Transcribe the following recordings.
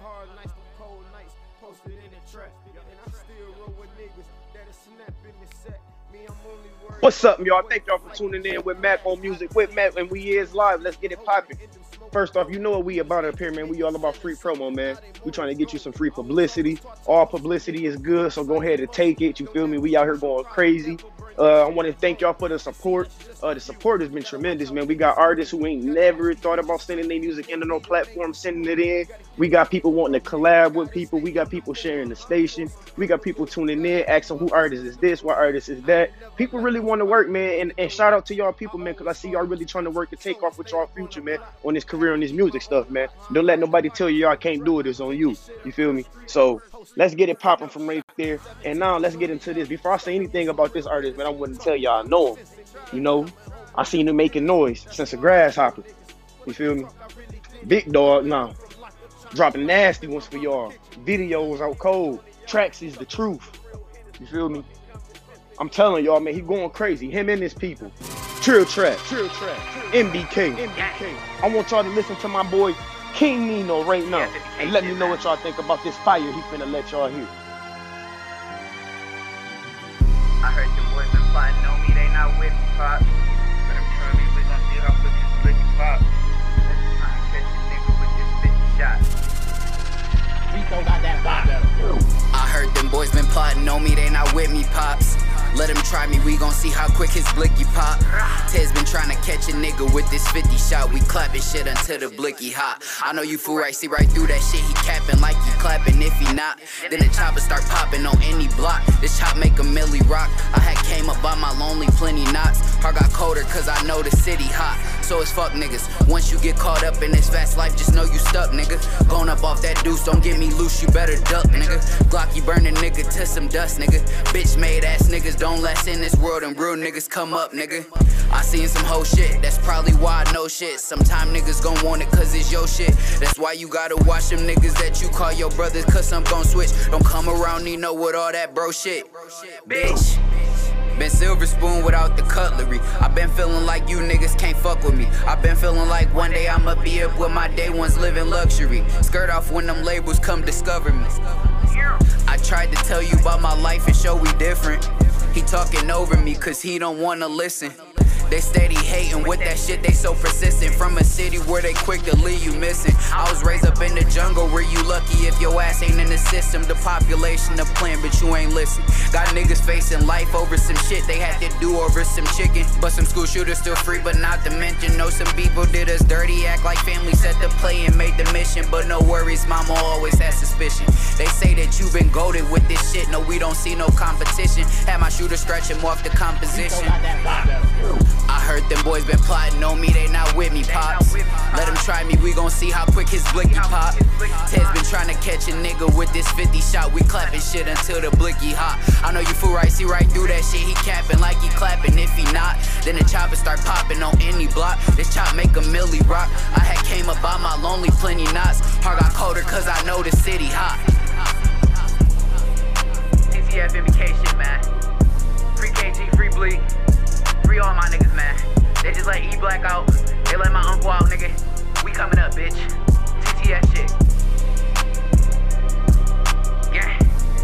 hard nights, the cold nights, posted in the trap. And I'm still rolling niggas that'll snap in the set. Me, I'm only worried. What's up, y'all? Thank y'all for tuning in with Mac on Music with Mac, and we is live. Let's get it popping. First off, you know what we about up here, man. We all about free promo, man. We trying to get you some free publicity. All publicity is good, so go ahead and take it. You feel me? We out here going crazy. I want to thank y'all for the support. The support has been tremendous, man. We got artists who ain't never thought about sending their music into no platform, sending it in. We got people wanting to collab with people. We got people sharing the station. We got people tuning in, asking who artist is this, what artist is that. People really want to work, man. And shout out to y'all people, man, because I see y'all really trying to work to take off with y'all future, man, on this career, on this music stuff, man. Don't let nobody tell you y'all can't do it. It's on you. You feel me? So let's get it popping from right there. And now let's get into this. Before I say anything about this artist, man, I wouldn't tell y'all I know him. You know, I seen him making noise since a grasshopper. You feel me? Big dog now. Dropping nasty ones for y'all. Videos out cold. Tracks is the truth. You feel me? I'm telling y'all, man, he going crazy. Him and his people. Trill Trap. MBK. I want y'all to listen to my boy King Nino right now. And let me know what y'all think about this fire he finna let y'all hear. I heard the boys been plotting on me, they not with me, pop. But I'm trying me, we gon' see how quick this blicky pop. Let's try and catch a nigga with this 50 shots. Rico got that vibe. I heard them boys been plotting on me, they not with me, pops. Let him try me, we gon' see how quick his blicky pop. Tez been trying to catch a nigga with this 50 shot. We clapping shit until the blicky hot. I know you fool right, see right through that shit. He capping like he clapping. If he not, then the chopper start popping on any block. This chop make a milli rock. I had came up by my lonely plenty knots. Heart got colder cause I know the city hot. So it's fuck niggas. Once you get caught up in this fast life, just know you stuck, nigga. Going up off that deuce, don't get me loose, you better duck, nigga. Glocky burning nigga to some dust, nigga. Bitch made ass niggas don't last in this world, and real niggas come up, nigga. I seen some whole shit, that's probably why I know shit. Sometime niggas gon' want it cause it's your shit. That's why you gotta watch them niggas that you call your brothers, cause I'm gon' switch. Don't come around Nino with all that bro shit. Bitch. Been silver spoon without the cutlery. I been feeling like you niggas can't fuck with me. I been feeling like one day I'ma be up with my day ones living luxury. Skirt off when them labels come discover me. I tried to tell you about my life and show we different. He talking over me cause he don't wanna listen. They steady hating with that shit, they so persistent. From a city where they quick to leave you missing. I was raised up in the jungle where you lucky if your ass ain't in the system. The population of plan, but you ain't listen. Got niggas facing life over some shit they had to do over some chicken. But some school shooters still free, but not to mention. Know some people did us dirty, act like family set the play and made the mission. But no worries, mama always has suspicion. They say that you been goated with this shit, no we don't see no competition. Had my shooter stretch him off the composition. I heard them boys been plotting on me, they not with me, pops. Let them try me, we gon' see how quick his blicky pop. Ted's been trying to catch a nigga with this 50 shot. We clapping shit until the blicky hot. I know you fool right, see right through that shit. He capping like he clapping. If he not, then the chopper start popping on any block. This chop make a milli rock. I had came up by my lonely plenty knots. Heart got colder cause I know the city hot. TTF MBK shit, man. Free KG, free bleak. Free all my niggas, man. They just let E-Black out. They let my uncle out, nigga. We coming up, bitch. TTF shit. Yeah.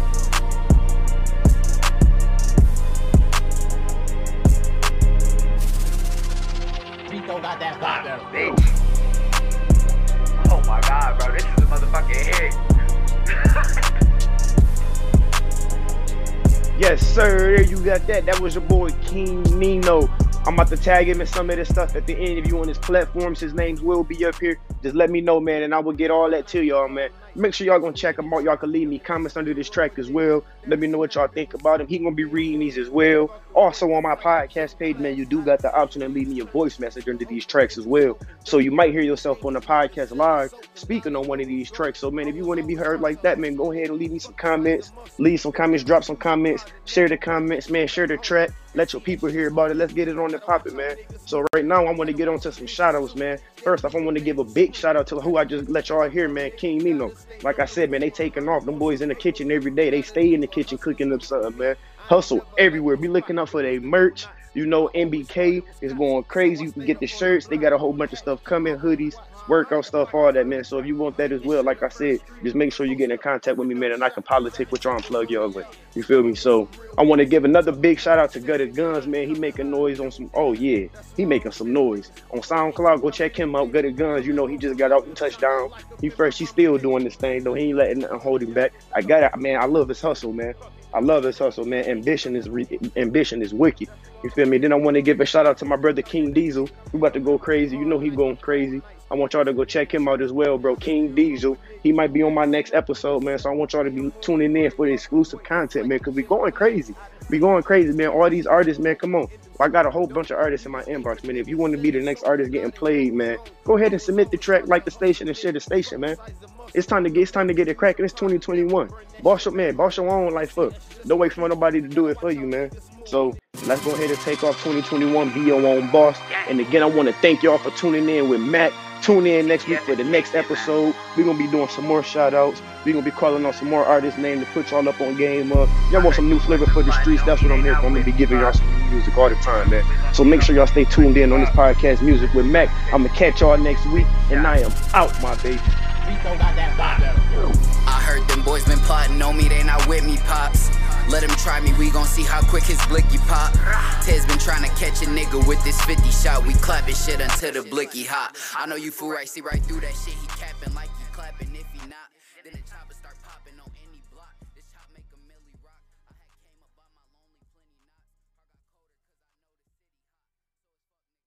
Rico got that vibe. Bitch. Oh my god, bro. This is a motherfucking hit. Yes, sir. There you got that. That was your boy King Nino. I'm about to tag him in some of this stuff at the end. If you on his platforms, his names will be up here. Just let me know, man, and I will get all that to y'all, man. Make sure y'all gonna check him out. Y'all can leave me comments under this track as well. Let me know what y'all think about him. He gonna be reading these as well. Also on my podcast page, man, you do got the option to leave me a voice message under these tracks as well. So you might hear yourself on the podcast live speaking on one of these tracks. So, man, if you want to be heard like that, man, go ahead and leave me some comments. Leave some comments, drop some comments, share the comments, man, share the track. Let your people hear about it. Let's get it on the poppin', man. So right now, I want to get on to some shout-outs, man. First off, I want to give a big shout-out to who I just let y'all hear, man, King Nino. Like I said, man, they taking off. Them boys in the kitchen every day. They stay in the kitchen cooking up something, man. Hustle everywhere. Be looking out for their merch. You know, MBK is going crazy. You can get the shirts. They got a whole bunch of stuff coming, hoodies, workout stuff, all that, man. So if you want that as well, like I said, just make sure you get in contact with me, man, and I can politic with y'all and plug y'all with. You feel me? So I want to give another big shout out to Gutted Guns, man. He making noise on some, oh yeah, he making some noise. On SoundCloud, go check him out, Gutted Guns. You know, he just got out the touchdown. He's still doing this thing, though. He ain't letting nothing hold him back. I got it, man. I love his hustle, man. I love his hustle, man. Ambition is wicked. You feel me? Then I want to give a shout out to my brother King Diesel. We about to go crazy. You know he going crazy. I want y'all to go check him out as well, bro. King Diesel. He might be on my next episode, man. So I want y'all to be tuning in for the exclusive content, man, because we going crazy. We going crazy, man. All these artists, man, come on. I got a whole bunch of artists in my inbox, man. If you want to be the next artist getting played, man, go ahead and submit the track, like the station, and share the station, man. It's time to get it cracking. It's 2021. Boss your own life up. Don't wait for nobody to do it for you, man. So let's go ahead and take off 2021. Be your own boss. And again, I want to thank y'all for tuning in with Matt. Tune in next week for the next episode. We're going to be doing some more shout outs. We're going to be calling on some more artists' names to put y'all up on game up. Y'all want some new flavor for the streets? That's what I'm here for. I'm going to be giving y'all some new music all the time, man. So make sure y'all stay tuned in on this podcast, Music with Mac. I'm going to catch y'all next week. And I am out, my baby. Rico got that vibe. I heard them boys been plotting on me, they not with me, pops. Let him try me, we gon' see how quick his blicky pop. Tez been trying to catch a nigga with this 50 shot. We clapping shit until the blicky hot. I know you fool right, see right through that shit. He capping like he clapping. If he not, then the chopper start popping on